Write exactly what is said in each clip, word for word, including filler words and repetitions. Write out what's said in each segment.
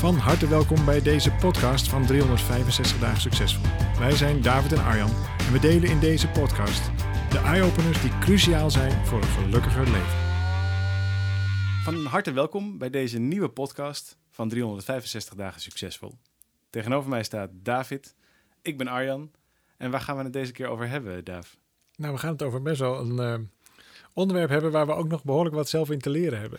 Van harte welkom bij deze podcast van driehonderdvijfenzestig dagen succesvol. Wij zijn David en Arjan en we delen in deze podcast de eye-openers die cruciaal zijn voor een gelukkiger leven. Van harte welkom bij deze nieuwe podcast van driehonderdvijfenzestig dagen succesvol. Tegenover mij staat David, ik ben Arjan en waar gaan we het deze keer over hebben, Dav? Nou, we gaan het over best wel een uh, onderwerp hebben waar we ook nog behoorlijk wat zelf in te leren hebben.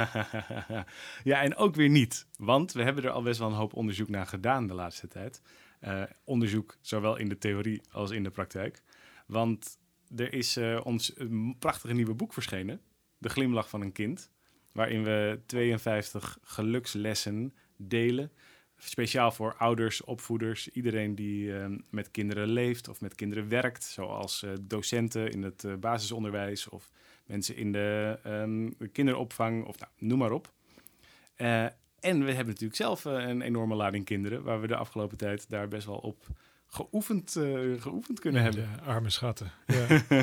Ja, en ook weer niet, want we hebben er al best wel een hoop onderzoek naar gedaan de laatste tijd. Uh, onderzoek zowel in de theorie als in de praktijk. Want er is uh, ons een prachtige nieuwe boek verschenen, De Glimlach van een Kind, waarin we tweeënvijftig gelukslessen delen. Speciaal voor ouders, opvoeders, iedereen die uh, met kinderen leeft of met kinderen werkt. Zoals uh, docenten in het uh, basisonderwijs of mensen in de um, kinderopvang of nou, noem maar op. Uh, en we hebben natuurlijk zelf uh, een enorme lading kinderen, waar we de afgelopen tijd daar best wel op geoefend, uh, geoefend kunnen ja, hebben. De arme schatten. Ja.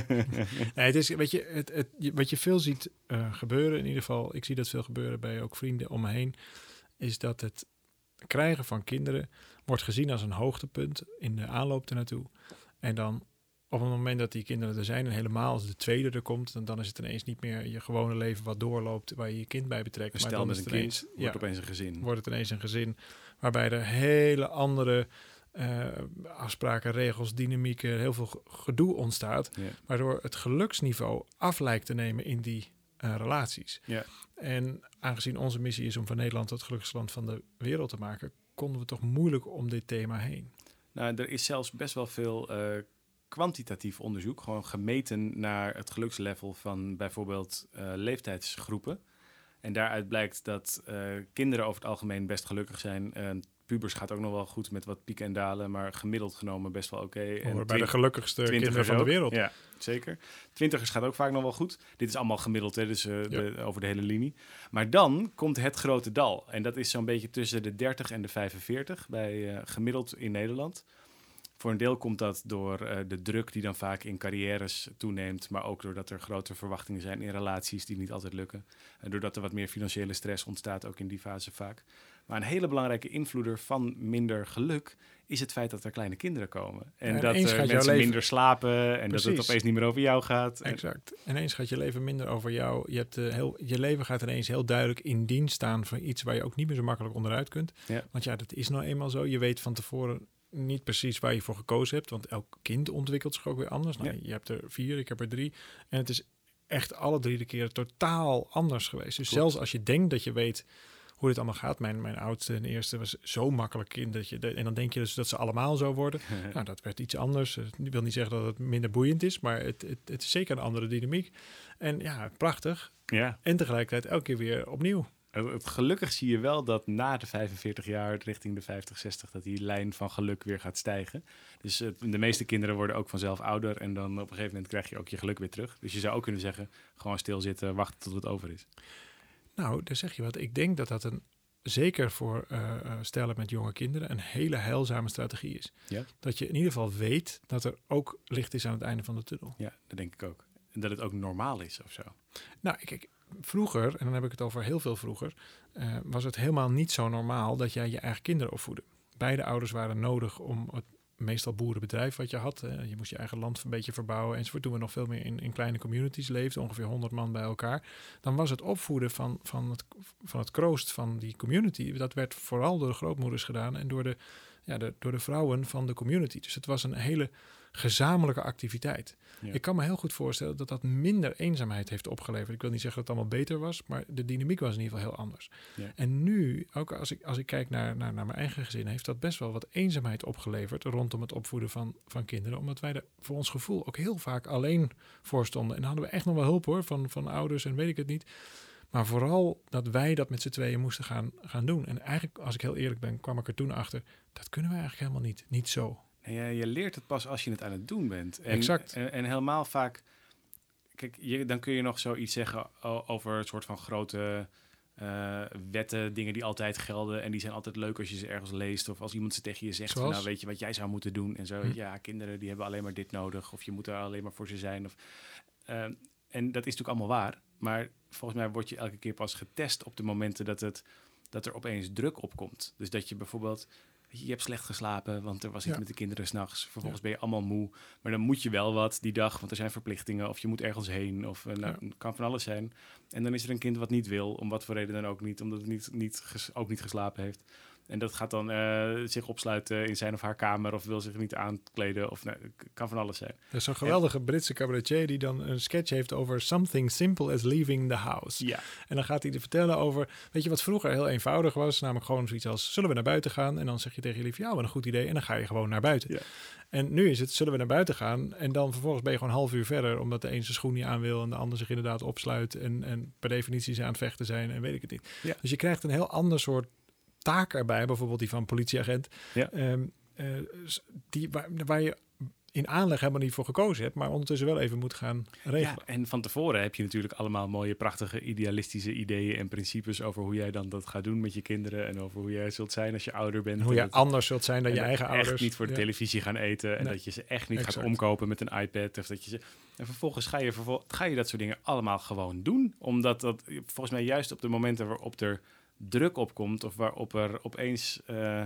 Nee, het is, weet je, het, het, wat je veel ziet uh, gebeuren, in ieder geval, ik zie dat veel gebeuren bij ook vrienden om me heen, is dat het krijgen van kinderen wordt gezien als een hoogtepunt in de aanloop ernaartoe. En dan op het moment dat die kinderen er zijn en helemaal als de tweede er komt, dan, dan is het ineens niet meer je gewone leven wat doorloopt waar je je kind bij betrekt. Een stel maar dan met is een het kind ineens, wordt ja, opeens een gezin. Wordt het ineens een gezin waarbij er hele andere uh, afspraken, regels, dynamieken, heel veel gedoe ontstaat. Ja. Waardoor het geluksniveau af lijkt te nemen in die uh, relaties. Ja. En aangezien onze missie is om van Nederland het gelukkigste land van de wereld te maken, konden we toch moeilijk om dit thema heen. Nou, er is zelfs best wel veel uh, kwantitatief onderzoek, gewoon gemeten naar het gelukslevel van bijvoorbeeld uh, leeftijdsgroepen. En daaruit blijkt dat uh, kinderen over het algemeen best gelukkig zijn. Uh, pubers gaat ook nog wel goed met wat pieken en dalen, maar gemiddeld genomen best wel oké. Okay. En bij de gelukkigste kinderen van de wereld. Ja, zeker. Twintigers gaat ook vaak nog wel goed. Dit is allemaal gemiddeld, hè, dus uh, ja. de, over de hele linie. Maar dan komt het grote dal. En dat is zo'n beetje tussen de dertig en de vijfenveertig, bij uh, gemiddeld in Nederland. Voor een deel komt dat door uh, de druk die dan vaak in carrières toeneemt, maar ook doordat er grotere verwachtingen zijn in relaties die niet altijd lukken. En doordat er wat meer financiële stress ontstaat, ook in die fase vaak. Maar een hele belangrijke invloeder van minder geluk is het feit dat er kleine kinderen komen. En, ja, en dat uh, mensen leven... minder slapen en Precies. dat het opeens niet meer over jou gaat. Exact. Ineens gaat je leven minder over jou. Je, hebt, uh, heel, je leven gaat ineens heel duidelijk in dienst staan van iets waar je ook niet meer zo makkelijk onderuit kunt. Ja. Want ja, dat is nou eenmaal zo. Je weet van tevoren niet precies waar je voor gekozen hebt, want elk kind ontwikkelt zich ook weer anders. Nou, ja. Je hebt er vier, ik heb er drie. En het is echt alle drie de keren totaal anders geweest. Dus Klopt. Zelfs als je denkt dat je weet hoe dit allemaal gaat. Mijn, mijn oudste en eerste was zo makkelijk kind. Dat je de, en dan denk je dus dat ze allemaal zo worden. Nou, dat werd iets anders. Ik wil niet zeggen dat het minder boeiend is, maar het, het, het is zeker een andere dynamiek. En ja, prachtig. Ja. En tegelijkertijd elke keer weer opnieuw. Gelukkig zie je wel dat na de vijfenveertig jaar richting de vijftig, zestig... dat die lijn van geluk weer gaat stijgen. Dus uh, de meeste kinderen worden ook vanzelf ouder en dan op een gegeven moment krijg je ook je geluk weer terug. Dus je zou ook kunnen zeggen, gewoon stilzitten, wachten tot het over is. Nou, daar zeg je wat. Ik denk dat dat een, zeker voor uh, stellen met jonge kinderen, een hele heilzame strategie is. Ja? Dat je in ieder geval weet dat er ook licht is aan het einde van de tunnel. Ja, dat denk ik ook. En dat het ook normaal is of zo. Nou, kijk, vroeger, en dan heb ik het over heel veel vroeger, uh, was het helemaal niet zo normaal dat jij je eigen kinderen opvoedde. Beide ouders waren nodig om het meestal boerenbedrijf wat je had. Uh, je moest je eigen land een beetje verbouwen enzovoort. Toen we nog veel meer in, in kleine communities leefden, ongeveer honderd man bij elkaar. Dan was het opvoeden van, van, het, van het kroost van die community. Dat werd vooral door de grootmoeders gedaan en door de, ja, de, door de vrouwen van de community. Dus het was een hele gezamenlijke activiteit. Ja. Ik kan me heel goed voorstellen dat dat minder eenzaamheid heeft opgeleverd. Ik wil niet zeggen dat het allemaal beter was, maar de dynamiek was in ieder geval heel anders. Ja. En nu, ook als ik, als ik kijk naar, naar, naar mijn eigen gezin, heeft dat best wel wat eenzaamheid opgeleverd rondom het opvoeden van, van kinderen. Omdat wij er voor ons gevoel ook heel vaak alleen voor stonden. En dan hadden we echt nog wel hulp hoor, van, van ouders en weet ik het niet. Maar vooral dat wij dat met z'n tweeën moesten gaan, gaan doen. En eigenlijk, als ik heel eerlijk ben, kwam ik er toen achter, dat kunnen we eigenlijk helemaal niet. Niet zo. En ja, je leert het pas als je het aan het doen bent. En, exact. En, en helemaal vaak, kijk, je, dan kun je nog zoiets zeggen over een soort van grote uh, wetten, dingen die altijd gelden. En die zijn altijd leuk als je ze ergens leest. Of als iemand ze tegen je zegt, van, nou weet je wat jij zou moeten doen. En zo, hm. ja, kinderen die hebben alleen maar dit nodig. Of je moet er alleen maar voor ze zijn. Of, uh, en dat is natuurlijk allemaal waar. Maar volgens mij word je elke keer pas getest op de momenten dat het dat er opeens druk opkomt. Dus dat je bijvoorbeeld, je hebt slecht geslapen, want er was iets ja. met de kinderen 's nachts. Vervolgens ja. ben je allemaal moe. Maar dan moet je wel wat die dag, want er zijn verplichtingen. Of je moet ergens heen. Of uh, nou, ja. kan van alles zijn. En dan is er een kind wat niet wil, om wat voor reden dan ook niet. Omdat het niet, niet ges- ook niet geslapen heeft. En dat gaat dan uh, zich opsluiten in zijn of haar kamer. Of wil zich niet aankleden. Of nou, kan van alles zijn. Er is zo'n geweldige en, Britse cabaretier die dan een sketch heeft over something simple as leaving the house. Ja. En dan gaat hij er vertellen over, weet je wat vroeger heel eenvoudig was? Namelijk gewoon zoiets als, zullen we naar buiten gaan? En dan zeg je tegen je lief, ja, wat een goed idee. En dan ga je gewoon naar buiten. Ja. En nu is het, zullen we naar buiten gaan? En dan vervolgens ben je gewoon een half uur verder, omdat de een zijn schoen niet aan wil en de ander zich inderdaad opsluit. En, en per definitie ze aan het vechten zijn en weet ik het niet. Ja. Dus je krijgt een heel ander soort taak erbij, bijvoorbeeld die van politieagent, ja. um, uh, die, waar, waar je in aanleg helemaal niet voor gekozen hebt, maar ondertussen wel even moet gaan regelen. Ja, en van tevoren heb je natuurlijk allemaal mooie, prachtige, idealistische ideeën en principes over hoe jij dan dat gaat doen met je kinderen en over hoe jij zult zijn als je ouder bent. En hoe jij anders zult zijn dan je eigen echt ouders. niet voor de ja. televisie gaan eten en nee. dat je ze echt niet exact. gaat omkopen met een iPad. Of dat je ze... En vervolgens ga je, vervol... ga je dat soort dingen allemaal gewoon doen, omdat dat volgens mij juist op de momenten waarop er druk opkomt of waarop er opeens uh,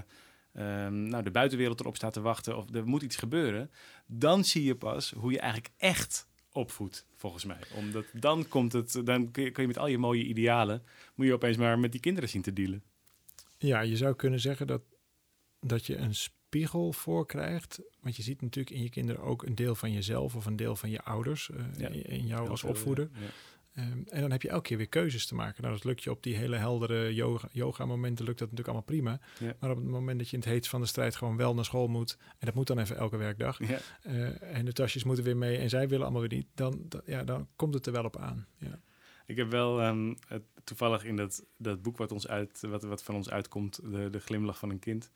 um, nou, de buitenwereld erop staat te wachten of er moet iets gebeuren, dan zie je pas hoe je eigenlijk echt opvoedt, volgens mij. Omdat dan komt het, dan kun je, kun je met al je mooie idealen, moet je opeens maar met die kinderen zien te dealen. Ja, je zou kunnen zeggen dat, dat je een spiegel voor krijgt, want je ziet natuurlijk in je kinderen ook een deel van jezelf of een deel van je ouders, uh, ja, in, in jou als opvoeder. Ja. Um, en dan heb je elke keer weer keuzes te maken. Nou, dat lukt je op die hele heldere yoga, yoga momenten, lukt dat natuurlijk allemaal prima. Ja. Maar op het moment dat je in het heetst van de strijd gewoon wel naar school moet, en dat moet dan even elke werkdag, ja. uh, en de tasjes moeten weer mee en zij willen allemaal weer niet, dan, dan, ja, dan komt het er wel op aan. Ja. Ik heb wel um, het, toevallig in dat, dat boek wat, ons uit, wat, wat van ons uitkomt, de, de glimlach van een kind,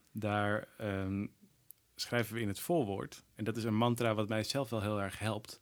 daar um, schrijven we in het voorwoord, en dat is een mantra wat mij zelf wel heel erg helpt,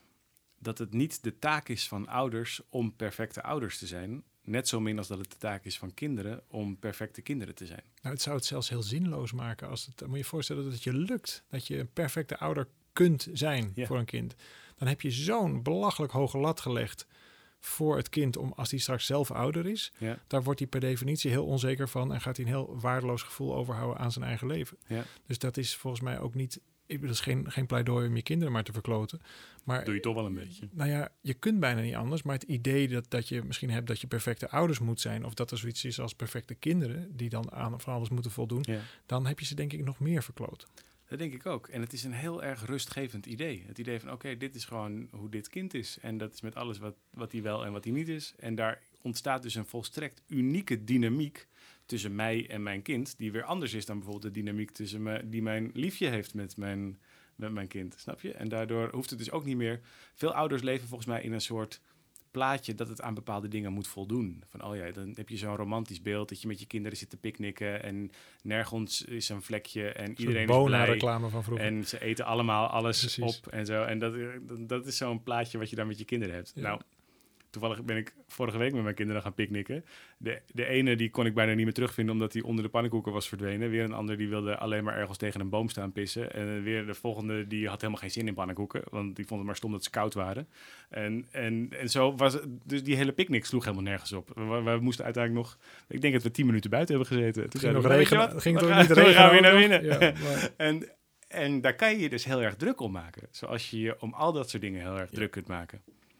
dat het niet de taak is van ouders om perfecte ouders te zijn. Net zo min als dat het de taak is van kinderen om perfecte kinderen te zijn. Nou, het zou het zelfs heel zinloos maken. Als het, moet je je voorstellen dat het je lukt. Dat je een perfecte ouder kunt zijn ja. voor een kind. Dan heb je zo'n belachelijk hoge lat gelegd voor het kind om als hij straks zelf ouder is. Ja. Daar wordt hij per definitie heel onzeker van en gaat hij een heel waardeloos gevoel overhouden aan zijn eigen leven. Ja. Dus dat is volgens mij ook niet... Ik bedoel, dat is geen, geen pleidooi om je kinderen maar te verkloten. Maar, doe je toch wel een beetje. Nou ja, je kunt bijna niet anders. Maar het idee dat, dat je misschien hebt dat je perfecte ouders moet zijn, of dat er zoiets is als perfecte kinderen die dan aan van alles moeten voldoen, ja. dan heb je ze denk ik nog meer verkloot. Dat denk ik ook. En het is een heel erg rustgevend idee. Het idee van oké, okay, dit is gewoon hoe dit kind is. En dat is met alles wat, wat hij wel en wat hij niet is. En daar ontstaat dus een volstrekt unieke dynamiek tussen mij en mijn kind, die weer anders is dan bijvoorbeeld de dynamiek tussen me, die mijn liefje heeft met mijn, met mijn kind, snap je? En daardoor hoeft het dus ook niet meer... Veel ouders leven volgens mij in een soort plaatje dat het aan bepaalde dingen moet voldoen. Van, oh ja, dan heb je zo'n romantisch beeld dat je met je kinderen zit te picknicken en nergens is een vlekje en iedereen is blij. Reclame van vroeger. En ze eten allemaal alles Precies. op en zo. En dat, dat is zo'n plaatje wat je dan met je kinderen hebt. Ja. Nou, toevallig ben ik vorige week met mijn kinderen gaan picknicken. De, de ene die kon ik bijna niet meer terugvinden omdat hij onder de pannenkoeken was verdwenen. Weer een ander die wilde alleen maar ergens tegen een boom staan pissen. En weer de volgende die had helemaal geen zin in pannenkoeken. Want die vond het maar stom dat ze koud waren. En, en, en zo was het. Dus die hele picknick sloeg helemaal nergens op. We, we moesten uiteindelijk nog... Ik denk dat we tien minuten buiten hebben gezeten. Toen ging nog we, regenen. Het ging toch gaan, niet regenen? gaan we naar binnen. Ja, maar... en, en daar kan je je dus heel erg druk om maken. Zoals je je om al dat soort dingen heel erg ja. druk kunt maken.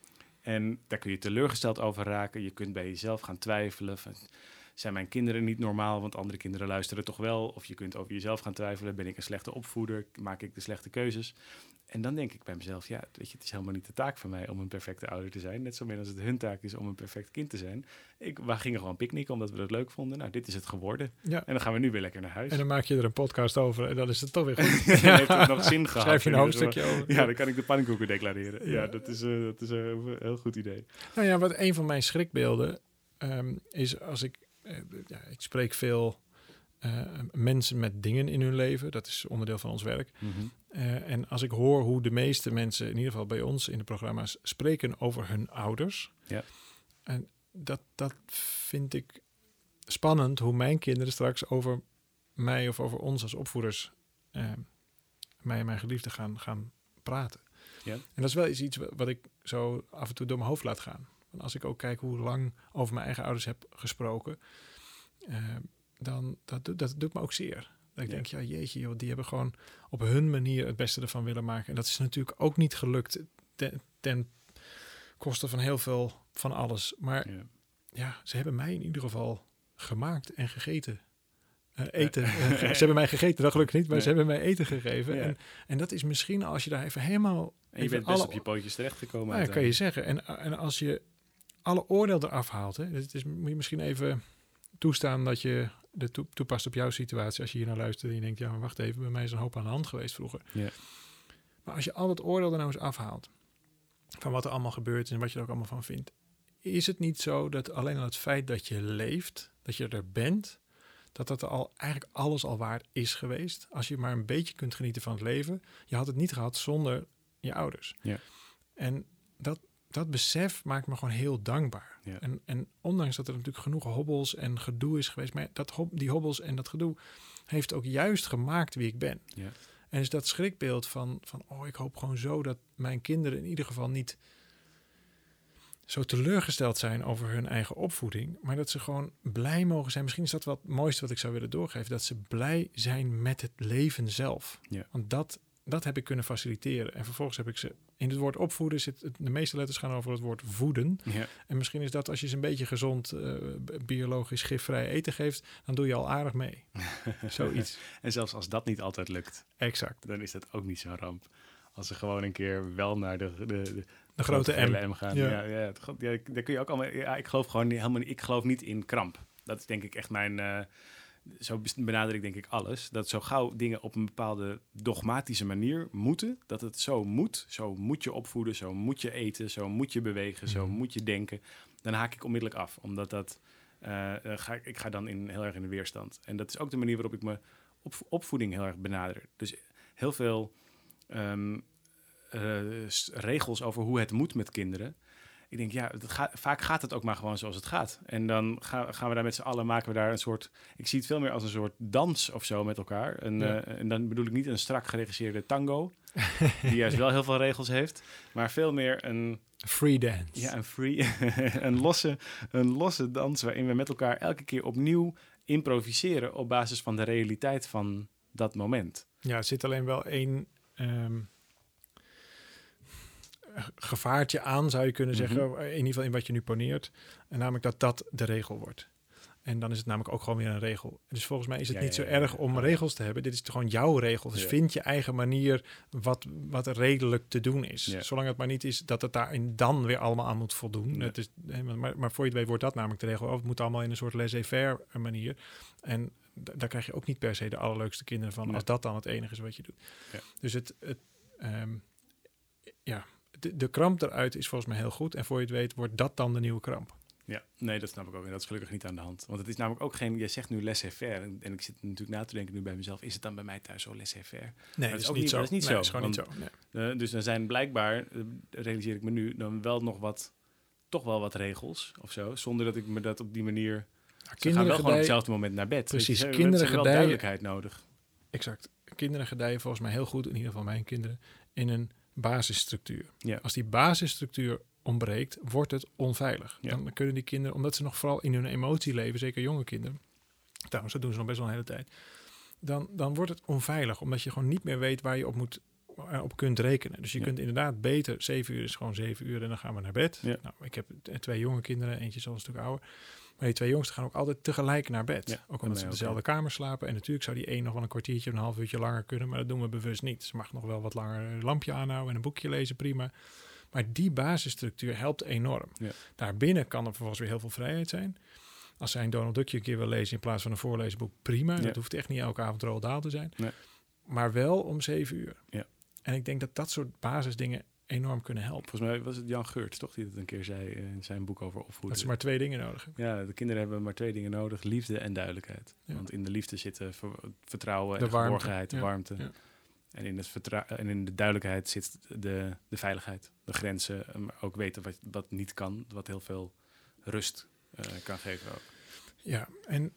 En daar kun je teleurgesteld over raken. Je kunt bij jezelf gaan twijfelen. Van, zijn mijn kinderen niet normaal, want andere kinderen luisteren toch wel? Of je kunt over jezelf gaan twijfelen. Ben ik een slechte opvoeder? Maak ik de slechte keuzes? En dan denk ik bij mezelf, ja, weet je, het is helemaal niet de taak van mij om een perfecte ouder te zijn. Net zo min als het hun taak is om een perfect kind te zijn. Ik, we gingen gewoon picknicken omdat we dat leuk vonden. Nou, dit is het geworden. Ja. En dan gaan we nu weer lekker naar huis. En dan maak je er een podcast over en dan is het toch weer goed. Dan heeft het nog zin gehad. Schrijf je een hoofdstukje over. Ja, dan kan ik de pannenkoeken declareren. Ja, ja dat is, uh, dat is uh, een heel goed idee. Nou ja, wat een van mijn schrikbeelden um, is als ik... Uh, ja, ik spreek veel uh, mensen met dingen in hun leven. Dat is onderdeel van ons werk. Mm-hmm. Uh, en als ik hoor hoe de meeste mensen, in ieder geval bij ons in de programma's, spreken over hun ouders. Ja. En dat, dat vind ik spannend, hoe mijn kinderen straks over mij of over ons als opvoeders, uh, mij en mijn geliefde gaan, gaan praten. Ja. En dat is wel eens iets wat ik zo af en toe door mijn hoofd laat gaan. En als ik ook kijk hoe lang over mijn eigen ouders heb gesproken, Uh, dan dat, dat, dat doet me ook zeer. Dat ik Ja. denk, ja jeetje, joh, die hebben gewoon op hun manier het beste ervan willen maken. En dat is natuurlijk ook niet gelukt ten, ten koste van heel veel van alles. Maar ja. ja, ze hebben mij in ieder geval gemaakt en gegeten. Uh, eten. Uh, ge- ze hebben mij gegeten, dat gelukkig niet, maar nee. ze hebben mij eten gegeven. Ja. En, en dat is misschien als je daar even helemaal... En je bent best alle, op je pootjes terechtgekomen. Ja, kan je zeggen. En, en als je alle oordeel eraf haalt, hè, het is, moet je misschien even toestaan dat je de to- toepast op jouw situatie. Als je hier naar luistert en je denkt, ja, maar wacht even, bij mij is een hoop aan de hand geweest vroeger. Ja. Maar als je al het oordeel er nou eens afhaalt, van wat er allemaal gebeurt en wat je er ook allemaal van vindt, is het niet zo dat alleen al het feit dat je leeft, dat je er bent, dat dat al eigenlijk alles al waard is geweest. Als je maar een beetje kunt genieten van het leven. Je had het niet gehad zonder je ouders. Ja. En dat, dat besef maakt me gewoon heel dankbaar. Ja. En, en ondanks dat er natuurlijk genoeg hobbels en gedoe is geweest, maar dat, die hobbels en dat gedoe heeft ook juist gemaakt wie ik ben. Ja. En dus dat schrikbeeld van, van, oh, ik hoop gewoon zo dat mijn kinderen in ieder geval niet zo teleurgesteld zijn over hun eigen opvoeding, maar dat ze gewoon blij mogen zijn. Misschien is dat wel het mooiste wat ik zou willen doorgeven, dat ze blij zijn met het leven zelf. Ja. Want dat, dat heb ik kunnen faciliteren. En vervolgens heb ik ze, in het woord opvoeden zit, het, de meeste letters gaan over het woord voeden. Ja. En misschien is dat als je ze een beetje gezond, uh, biologisch gifvrij eten geeft, dan doe je al aardig mee. Zoiets. En zelfs als dat niet altijd lukt, exact, dan is dat ook niet zo'n ramp. Als ze gewoon een keer wel naar de, de, de, de grote M. M gaan. Ja. Ja, ja, het, ja, daar kun je ook allemaal. Ja, ik geloof gewoon niet, helemaal niet. Ik geloof niet in kramp. Dat is denk ik echt mijn. Uh, zo benader ik denk ik alles. Dat zo gauw dingen op een bepaalde dogmatische manier moeten. Dat het zo moet. Zo moet je opvoeden. Zo moet je eten. Zo moet je bewegen. Zo Mm. moet je denken. Dan haak ik onmiddellijk af. Omdat dat. Uh, ga, ik ga dan in, heel erg in de weerstand. En dat is ook de manier waarop ik mijn op, opvoeding heel erg benader. Dus heel veel. Um, uh, regels over hoe het moet met kinderen. Ik denk, ja, dat ga, vaak gaat het ook maar gewoon zoals het gaat. En dan ga, gaan we daar met z'n allen, maken we daar een soort... Ik zie het veel meer als een soort dans of zo met elkaar. En, ja. uh, en dan bedoel ik niet een strak geregisseerde tango, die juist wel heel veel regels heeft, maar veel meer een... Free dance. Ja, een free... een, losse, een losse dans waarin we met elkaar elke keer opnieuw improviseren op basis van de realiteit van dat moment. Ja, er zit alleen wel één... Um... gevaartje aan, zou je kunnen zeggen, mm-hmm. in ieder geval in wat je nu poneert. En namelijk dat dat de regel wordt. En dan is het namelijk ook gewoon weer een regel. Dus volgens mij is het ja, niet ja, zo ja, erg ja, om ja. regels te hebben. Dit is gewoon jouw regel. Dus ja. vind je eigen manier wat, wat redelijk te doen is. Ja. Zolang het maar niet is dat het daarin dan weer allemaal aan moet voldoen. Ja. Het is, maar, maar voor je het weet wordt dat namelijk de regel. Oh, het moet allemaal in een soort laissez-faire manier. En d- daar krijg je ook niet per se de allerleukste kinderen van, ja. als dat dan het enige is wat je doet. Ja. Dus het, het um, ja... De, de kramp eruit is volgens mij heel goed. En voor je het weet, wordt dat dan de nieuwe kramp. Ja, nee, dat snap ik ook. En dat is gelukkig niet aan de hand. Want het is namelijk ook geen... Jij zegt nu laissez-faire. En, en ik zit natuurlijk na te denken nu bij mezelf. Is het dan bij mij thuis zo laissez-faire? Nee, dat is, ook niet zo. Dat is niet nee, zo. Dat is gewoon want, niet zo. Nee. Uh, dus er zijn blijkbaar, uh, realiseer ik me nu, dan wel nog wat... Toch wel wat regels of zo. Zonder dat ik me dat op die manier... Ja, ze gaan wel gedij... gewoon op hetzelfde moment naar bed. Precies. Dus, uh, kinderen hebben wel gedijen... duidelijkheid nodig. Exact. Kinderen gedijen volgens mij heel goed, in ieder geval mijn kinderen, in een basisstructuur. Ja. Als die basisstructuur ontbreekt, wordt het onveilig. Ja. Dan kunnen die kinderen, omdat ze nog vooral in hun emotie leven, zeker jonge kinderen, trouwens, dat doen ze nog best wel een hele tijd, dan, dan wordt het onveilig, omdat je gewoon niet meer weet waar je op moet op kunt rekenen. Dus je ja. kunt inderdaad beter, zeven uur is gewoon zeven uur en dan gaan we naar bed. Ja. Nou, ik heb twee jonge kinderen, eentje is al een stuk ouder. Maar die twee jongsten gaan ook altijd tegelijk naar bed. Ja, ook omdat ze in dezelfde ook. kamer slapen. En natuurlijk zou die één nog wel een kwartiertje of een half uurtje langer kunnen. Maar dat doen we bewust niet. Ze mag nog wel wat langer een lampje aanhouden en een boekje lezen, prima. Maar die basisstructuur helpt enorm. Ja. Daarbinnen kan er vervolgens weer heel veel vrijheid zijn. Als zij een Donald Duckje een keer wil lezen in plaats van een voorleesboek, prima. Ja. Dat hoeft echt niet elke avond Roald Dahl te zijn. Nee. Maar wel om zeven uur. Ja. En ik denk dat dat soort basisdingen enorm kunnen helpen. Volgens mij was het Jan Geurts, toch, die het een keer zei in zijn boek over opvoeden. Dat ze maar twee dingen nodig hebben. Ja, de kinderen hebben maar twee dingen nodig, liefde en duidelijkheid. Ja. Want in de liefde zitten ver- vertrouwen de en warmte. geborgenheid, de ja. warmte. Ja. En, in het vertrou- en in de duidelijkheid zit de, de veiligheid, de grenzen. Maar ook weten wat, wat niet kan, wat heel veel rust uh, kan geven ook. Ja, en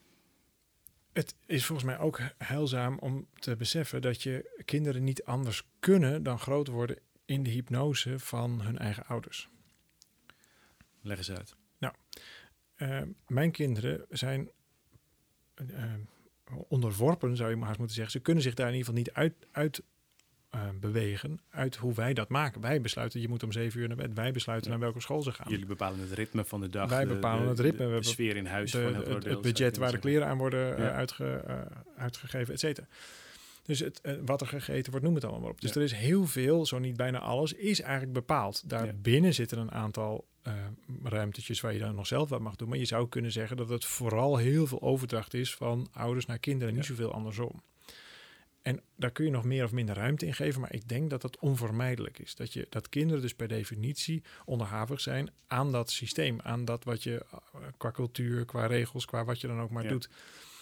het is volgens mij ook heilzaam om te beseffen dat je kinderen niet anders kunnen dan groot worden in de hypnose van hun eigen ouders. Leg eens uit. Nou, uh, mijn kinderen zijn uh, onderworpen, zou je maar haast moeten zeggen. Ze kunnen zich daar in ieder geval niet uit, uit uh, bewegen uit hoe wij dat maken. Wij besluiten, je moet om zeven uur naar bed. Wij besluiten ja. naar welke school ze gaan. Jullie bepalen het ritme van de dag. Wij de, bepalen de, het ritme. De, de, de sfeer in huis. De, van het, het, het budget waar de kleren aan worden ja. uh, uitge, uh, uitgegeven, et cetera. Dus het, uh, wat er gegeten wordt, noem het allemaal maar op. Dus ja. er is heel veel, zo niet bijna alles, is eigenlijk bepaald. Daarbinnen ja. zitten een aantal uh, ruimtetjes waar je dan nog zelf wat mag doen. Maar je zou kunnen zeggen dat het vooral heel veel overdracht is van ouders naar kinderen. Ja. Niet zoveel andersom. En daar kun je nog meer of minder ruimte in geven. Maar ik denk dat dat onvermijdelijk is. Dat, je, dat kinderen dus per definitie onderhavig zijn aan dat systeem. Aan dat wat je uh, qua cultuur, qua regels, qua wat je dan ook maar ja. doet.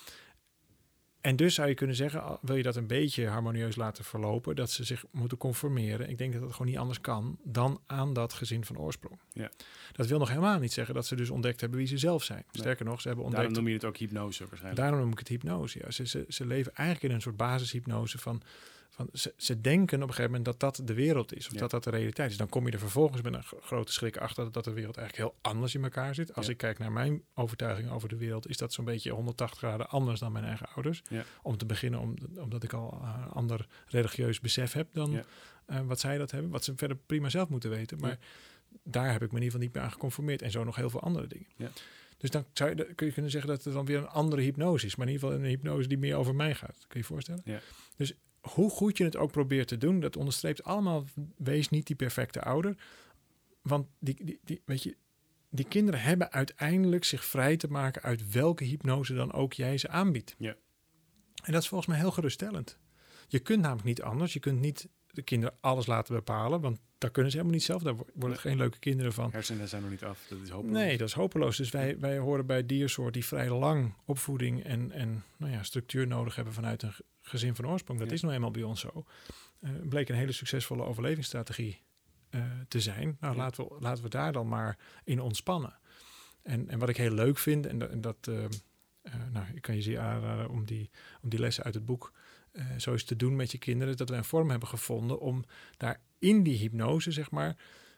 En dus zou je kunnen zeggen, wil je dat een beetje harmonieus laten verlopen, dat ze zich moeten conformeren. Ik denk dat dat gewoon niet anders kan dan aan dat gezin van oorsprong. Ja. Dat wil nog helemaal niet zeggen dat ze dus ontdekt hebben wie ze zelf zijn. Nee. Sterker nog, ze hebben ontdekt... Daarom noem je het ook hypnose waarschijnlijk. Daarom noem ik het hypnose, ja. Ze, ze, ze leven eigenlijk in een soort basishypnose van... Van, ze, ze denken op een gegeven moment dat dat de wereld is. Of ja. dat dat de realiteit is. Dan kom je er vervolgens met een g- grote schrik achter... dat de wereld eigenlijk heel anders in elkaar zit. Als ja. ik kijk naar mijn overtuiging over de wereld... is dat zo'n beetje honderdtachtig graden anders dan mijn eigen ouders. Ja. Om te beginnen, om, omdat ik al een uh, ander religieus besef heb... dan ja. uh, wat zij dat hebben. Wat ze verder prima zelf moeten weten. Maar ja. daar heb ik me in ieder geval niet meer aan geconformeerd. En zo nog heel veel andere dingen. Ja. Dus dan zou je, kun je kunnen zeggen dat het dan weer een andere hypnose is. Maar in ieder geval een hypnose die meer over mij gaat. Kun je je voorstellen? Ja. Dus... hoe goed je het ook probeert te doen, dat onderstreept allemaal, wees niet die perfecte ouder. Want die, die, die, weet je, die kinderen hebben uiteindelijk zich vrij te maken uit welke hypnose dan ook jij ze aanbiedt. Ja. En dat is volgens mij heel geruststellend. Je kunt namelijk niet anders. Je kunt niet de kinderen alles laten bepalen, want daar kunnen ze helemaal niet zelf. Daar worden nee. geen leuke kinderen van. Hersenen zijn nog niet af, dat is hopeloos. Nee, dat is hopeloos. Dus wij, wij horen bij diersoort die vrij lang opvoeding en, en nou ja, structuur nodig hebben vanuit een gezin van oorsprong. Dat ja. is nou eenmaal bij ons zo. Uh, bleek een hele succesvolle overlevingsstrategie uh, te zijn. Nou, ja. laten, we, laten we daar dan maar in ontspannen. En, en wat ik heel leuk vind, en, en dat uh, uh, nou, ik kan je zeer aanraden om die, om die lessen uit het boek uh, zo eens te doen met je kinderen, dat we een vorm hebben gevonden om daar in die hypnose, zeg maar,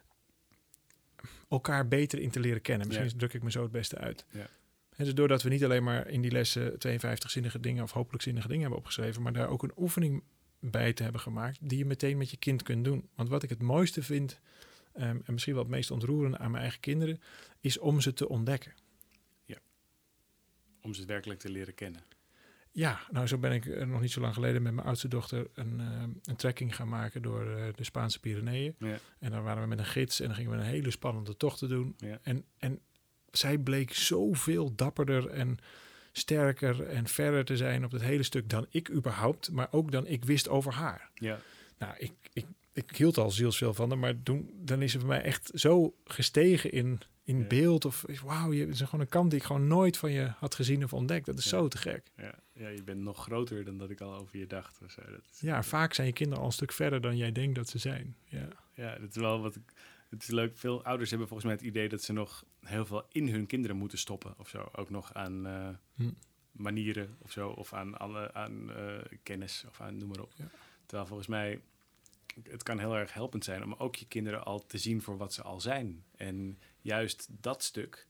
elkaar beter in te leren kennen. Misschien ja. druk ik me zo het beste uit. Ja. En dus doordat we niet alleen maar in die lessen tweeënvijftig zinnige dingen of hopelijk zinnige dingen hebben opgeschreven, maar daar ook een oefening bij te hebben gemaakt die je meteen met je kind kunt doen. Want wat ik het mooiste vind, um, en misschien wel het meest ontroerende aan mijn eigen kinderen, is om ze te ontdekken. Ja. Om ze werkelijk te leren kennen. Ja, nou zo ben ik uh, nog niet zo lang geleden met mijn oudste dochter een, uh, een trekking gaan maken door uh, de Spaanse Pyreneeën. Ja. En dan waren we met een gids en dan gingen we een hele spannende tocht te doen. Ja. En, en zij bleek zoveel dapperder en sterker en verder te zijn op het hele stuk dan ik überhaupt, maar ook dan ik wist over haar. Ja. Nou, ik, ik, ik hield al zielsveel van haar, maar toen, dan is ze voor mij echt zo gestegen in, in ja. beeld. Of wauw, je is gewoon een kant die ik gewoon nooit van je had gezien of ontdekt. Dat is ja. zo te gek. Ja. ja, je bent nog groter dan dat ik al over je dacht. Zo. Dat is, ja, vaak zijn je kinderen al een stuk verder dan jij denkt dat ze zijn. Ja, ja dat is wel wat ik... Het is leuk, veel ouders hebben volgens mij het idee dat ze nog heel veel in hun kinderen moeten stoppen of zo. Ook nog aan uh, hm. manieren of zo, of aan, alle, aan uh, kennis of aan noem maar op. Ja. Terwijl volgens mij, het kan heel erg helpend zijn om ook je kinderen al te zien voor wat ze al zijn. En juist dat stuk,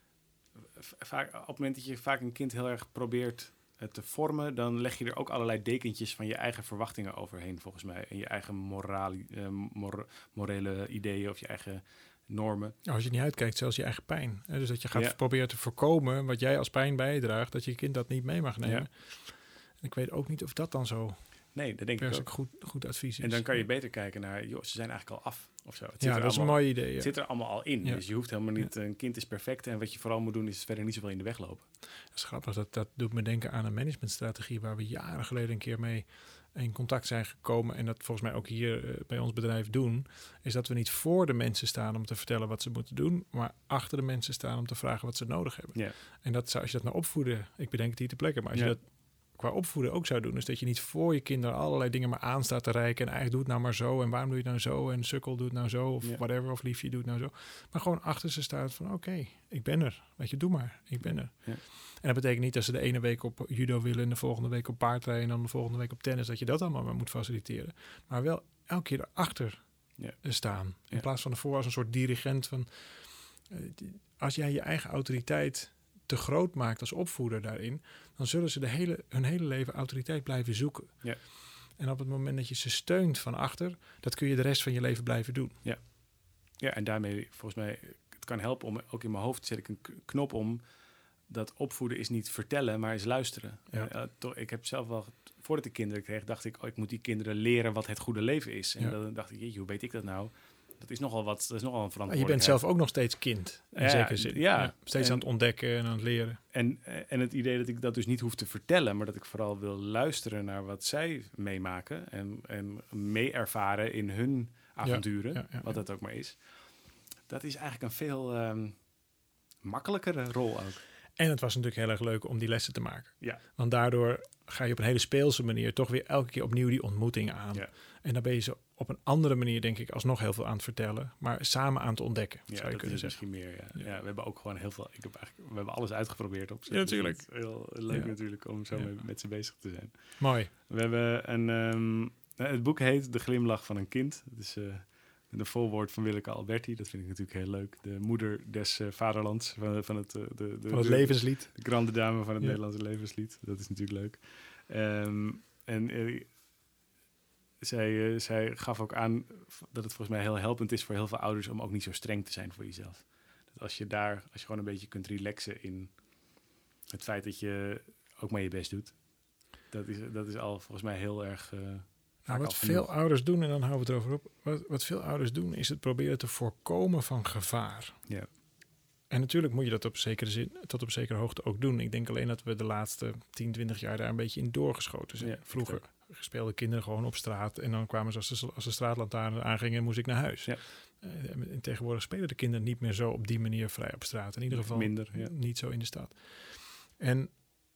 vaak, op het moment dat je vaak een kind heel erg probeert te vormen, dan leg je er ook allerlei dekentjes van je eigen verwachtingen overheen, volgens mij. En je eigen morale, uh, mor- morele ideeën of je eigen normen. Als je niet uitkijkt, zelfs je eigen pijn. Hè? Dus dat je gaat ja. proberen te voorkomen wat jij als pijn bijdraagt, dat je kind dat niet mee mag nemen. Ja. En ik weet ook niet of dat dan zo nee, dat denk ik ook. Goed, goed advies is. En dan kan je beter kijken naar, joh, ze zijn eigenlijk al af of zo. Het ja, dat allemaal, is een mooi idee. Ja. Het zit er allemaal al in. Ja. Dus je hoeft helemaal niet, ja. een kind is perfect en wat je vooral moet doen is verder niet zoveel in de weg lopen. Dat is grappig, dat, dat doet me denken aan een managementstrategie waar we jaren geleden een keer mee in contact zijn gekomen en dat volgens mij ook hier uh, bij ons bedrijf doen, is dat we niet voor de mensen staan om te vertellen wat ze moeten doen, maar achter de mensen staan om te vragen wat ze nodig hebben. Ja. En dat zou, als je dat nou opvoeden, ik bedenk het hier ter plekke, maar als ja. je dat qua opvoeden ook zou doen, dus dat je niet voor je kinderen allerlei dingen maar aan staat te reiken en eigenlijk doe het nou maar zo en waarom doe je het nou zo en sukkel doet het nou zo of ja. whatever of liefje doet het nou zo, maar gewoon achter ze staat van oké, okay, ik ben er, weet je, doe maar, ik ben er. Ja. En dat betekent niet dat ze de ene week op judo willen en de volgende week op paardrijden en dan de volgende week op tennis, dat je dat allemaal maar moet faciliteren, maar wel elke keer erachter ja. staan, in ja. plaats van ervoor als een soort dirigent van uh, als jij je eigen autoriteit te groot maakt als opvoeder daarin, dan zullen ze de hele, hun hele leven autoriteit blijven zoeken. Ja. En op het moment dat je ze steunt van achter, dat kun je de rest van je leven blijven doen. Ja, ja en daarmee volgens mij, het kan helpen om, ook in mijn hoofd zet ik een k- knop om, dat opvoeden is niet vertellen, maar is luisteren. Ja. Uh, toch, ik heb zelf wel, voordat ik kinderen kreeg, dacht ik, oh, ik moet die kinderen leren wat het goede leven is. En Ja. dan dacht ik, jeetje, hoe weet ik dat nou? Dat is nogal wat, dat is nogal een Maar je verantwoordelijkheid. bent zelf ook nog steeds kind, in Ja, zekere zin. ja. Ja, steeds En- aan het ontdekken en aan het leren. En, en het idee dat ik dat dus niet hoef te vertellen, maar dat ik vooral wil luisteren naar wat zij meemaken en, en mee ervaren in hun avonturen, ja, ja, wat ja. dat ook maar is. Dat is eigenlijk een veel ehm, makkelijkere rol ook. En het was natuurlijk heel erg leuk om die lessen te maken. Ja. Want daardoor ga je op een hele speelse manier toch weer elke keer opnieuw die ontmoeting aan. Ja. En dan ben je zo op een andere manier, denk ik, alsnog heel veel aan het vertellen. Maar samen aan het ontdekken, Ja, zou je dat kunnen is zeggen. misschien meer. Ja. Ja. Ja, we hebben ook gewoon heel veel. Ik heb eigenlijk, we hebben alles uitgeprobeerd op zich. Ja, Dus natuurlijk. het is heel leuk Ja. natuurlijk om zo Ja. met, met ze bezig te zijn. Mooi. We hebben een. ehm, het boek heet De Glimlach van een Kind. Het is uh, een voorwoord van Willeke Alberti. Dat vind ik natuurlijk heel leuk. De moeder des uh, vaderlands van, van het, uh, de, de, Van het de, levenslied. de grande dame van het Ja. Nederlandse levenslied. Dat is natuurlijk leuk. Um, en uh, zij, uh, zij gaf ook aan dat het volgens mij heel helpend is voor heel veel ouders om ook niet zo streng te zijn voor jezelf. Dat als je daar, als je gewoon een beetje kunt relaxen in het feit dat je ook maar je best doet. Dat is, dat is al volgens mij heel erg. Uh, Nou, wat veel ouders doen, en dan houden we het erover op. Wat, wat veel ouders doen, is het proberen te voorkomen van gevaar. Ja. En natuurlijk moet je dat op zekere zin, tot op zekere hoogte ook doen. Ik denk alleen dat we de laatste tien, twintig jaar daar een beetje in doorgeschoten zijn. Ja, Vroeger speelden kinderen gewoon op straat. En dan kwamen ze als de, als de straatlantaarn aangingen, moest ik naar huis. Ja. Uh, en tegenwoordig spelen de kinderen niet meer zo op die manier vrij op straat. In ieder geval minder, ja. niet zo in de stad. En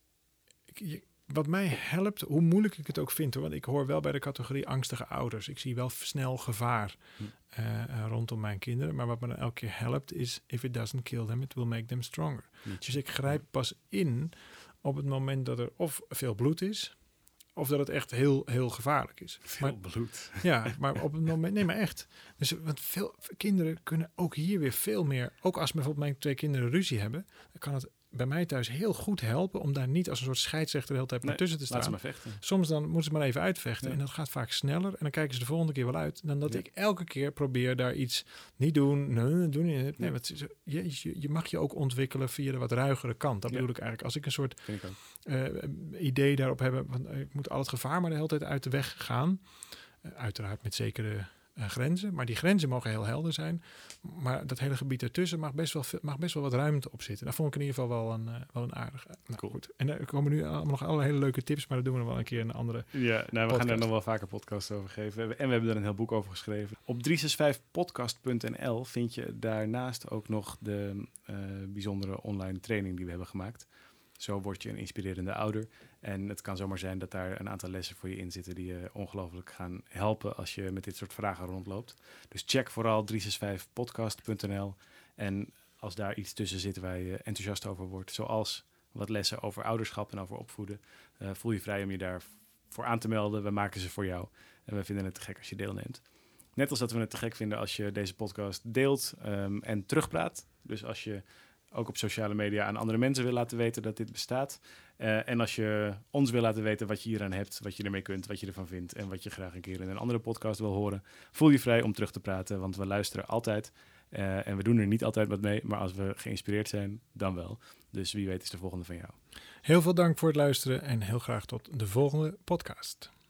ik, je, wat mij helpt, hoe moeilijk ik het ook vind, hoor, want ik hoor wel bij de categorie angstige ouders. Ik zie wel snel gevaar Hm. uh, uh, rondom mijn kinderen. Maar wat me dan elke keer helpt is, if it doesn't kill them, it will make them stronger. Niet. Dus ik grijp pas in op het moment dat er of veel bloed is, of dat het echt heel, heel gevaarlijk is. Veel maar, bloed. Ja, maar op het moment, nee, maar echt. Dus, want veel kinderen kunnen ook hier weer veel meer, ook als bijvoorbeeld mijn twee kinderen ruzie hebben, dan kan het bij mij thuis heel goed helpen om daar niet als een soort scheidsrechter de hele tijd maar Nee, tussen te staan. Laat ze maar vechten. Soms dan moeten ze maar even uitvechten. Ja. En dat gaat vaak sneller. En dan kijken ze de volgende keer wel uit. Dan dat Ja. ik elke keer probeer daar iets niet doen. Nee, doe niet. Nee, Ja. wat, is- je, je, je mag je ook ontwikkelen via de wat ruigere kant. Dat Ja. bedoel ik eigenlijk. Als ik een soort Vind ik ook. uh, idee daarop heb. Van, uh, ik moet al het gevaar maar de hele tijd uit de weg gaan. Uh, uiteraard met zekere uh, grenzen. Maar die grenzen mogen heel helder zijn. Maar dat hele gebied ertussen mag best wel, veel, mag best wel wat ruimte op zitten. Dat vond ik in ieder geval wel een, uh, wel een aardig. Uh, nou, Cool. goed. En er komen nu allemaal nog allerlei hele leuke tips. Maar dat doen we nog wel een keer in een andere. Ja, nou, we podcast. gaan daar nog wel vaker podcasts over geven. We hebben- En we hebben er een heel boek over geschreven. Op driehonderdzesenzestig podcast punt n l vind je daarnaast ook nog de uh, bijzondere online training die we hebben gemaakt. Zo word je een inspirerende ouder. En het kan zomaar zijn dat daar een aantal lessen voor je in zitten die je ongelooflijk gaan helpen als je met dit soort vragen rondloopt. Dus check vooral driehonderdzesenzestig podcast punt n l. En als daar iets tussen zit waar je enthousiast over wordt, zoals wat lessen over ouderschap en over opvoeden, uh, voel je vrij om je daarvoor aan te melden. We maken ze voor jou. En we vinden het te gek als je deelneemt. Net als dat we het te gek vinden als je deze podcast deelt um, en terugpraat. Dus als je ook op sociale media aan andere mensen wil laten weten dat dit bestaat. Uh, en als je ons wil laten weten wat je hieraan hebt, wat je ermee kunt, wat je ervan vindt en wat je graag een keer in een andere podcast wil horen, voel je vrij om terug te praten, want we luisteren altijd. Uh, en we doen er niet altijd wat mee, maar als we geïnspireerd zijn, dan wel. Dus wie weet is de volgende van jou. Heel veel dank voor het luisteren en heel graag tot de volgende podcast.